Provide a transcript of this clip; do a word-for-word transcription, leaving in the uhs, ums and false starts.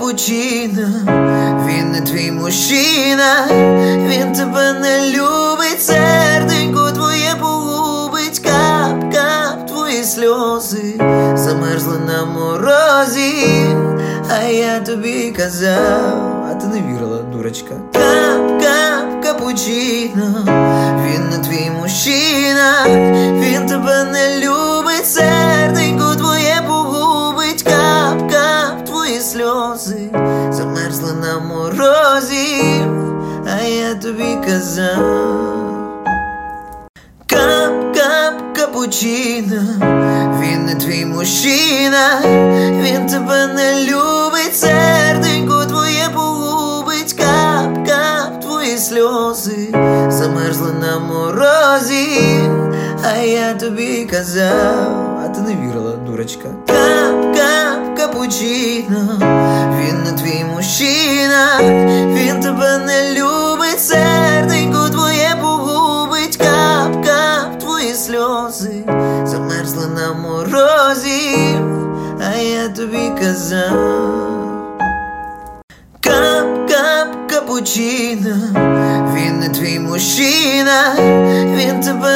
капучино, він не твій мужчина, він тебе не любить, серденько твоє погубить, кап, кап, твої сльози замерзли на морозі, а я тобі казав, а ти не вірила, дурочка. Кап, кап, капучино, він не твій мужчина, він тебе не любить, серденько твоє погубить, кап, кап, твої сльози замерзли на морозі, а я тобі казав. Кап, кап, капучино, він не твій мужчина, він тебе не любить, серденько твоє погубить, кап, кап, твої сльози замерзли на морозі, а я тобі казав, а ти не вірила, дурочка. Кап, кап, капучино, він не твій мужчина, він тебе не любить, серденько твоє погубить, кап, кап, твої сльози замерзли на морозі, а я тобі казав. Кап, кап, капучино, він не твій мужчина, він тебе